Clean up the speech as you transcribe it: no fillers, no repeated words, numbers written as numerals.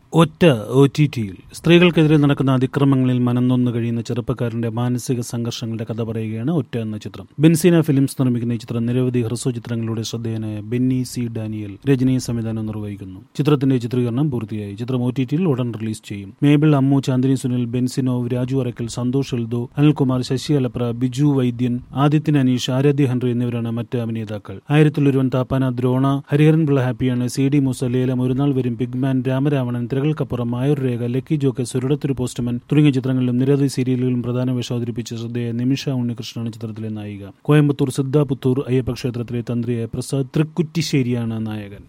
ഒറ്റ OTT-യിൽ സ്ത്രീകൾക്കെതിരെ നടക്കുന്ന അതിക്രമങ്ങളിൽ മനംനൊന്നു കഴിയുന്ന ചെറുപ്പക്കാരന്റെ മാനസിക സംഘർഷങ്ങളുടെ കഥ പറയുകയാണ് ഒറ്റ എന്ന ചിത്രം. ബെൻസീന ഫിലിംസ് നിർമ്മിക്കുന്ന ഈ ചിത്രം നിരവധി ഹ്രസ്വ ചിത്രങ്ങളിലൂടെ ശ്രദ്ധേയനായ ബെന്നി സി ഡാനിയൽ രചനയും സംവിധാനം നിർവഹിക്കുന്നു. ചിത്രത്തിന്റെ ചിത്രീകരണം പൂർത്തിയായി. ചിത്രം OTT-യിൽ ഉടൻ റിലീസ് ചെയ്യും. മേബിൾ, അമ്മു, ചാന്ദിനി സുനിൽ, ബെൻസിനോവ്, രാജു അറക്കൽ, സന്തോഷ് എൽദോ, അനിൽകുമാർ, ശശി അലപ്ര, ബിജു വൈദ്യൻ, ആദിത്യൻ അനീഷ്, ആരാധ്യ ഹെൻറി എന്നിവരാണ് മറ്റ് അഭിനേതാക്കൾ. 1000-ൽ-ഒരുവൻ, താപ്പാന, ദ്രോണ, ഹരിഹരൻ പിള്ള ഹാപ്പിയാണ്, CD Musa, Lelam, Orunaal Varum, Pigman, Ramaravanan, Thirakalkkappuram, Mayoor Rekha, Lucky Jokers, Oridathoru postman തുടങ്ങിയ ചിത്രങ്ങളിലും നിരവധി സീരിയലുകളിലും പ്രധാന വേഷം അവതരിപ്പിച്ച ശ്രദ്ധേയ നിമിഷ ഉണ്ണികൃഷ്ണനാണ് ചിത്രത്തിലെ നായിക. കോയമ്പത്തൂർ സിദ്ധാപുത്തൂർ അയ്യപ്പ ക്ഷേത്രത്തിലെ തന്ത്രിയായ പ്രസാദ് തൃക്കുറ്റിശ്ശേരിയാണ് നായകൻ.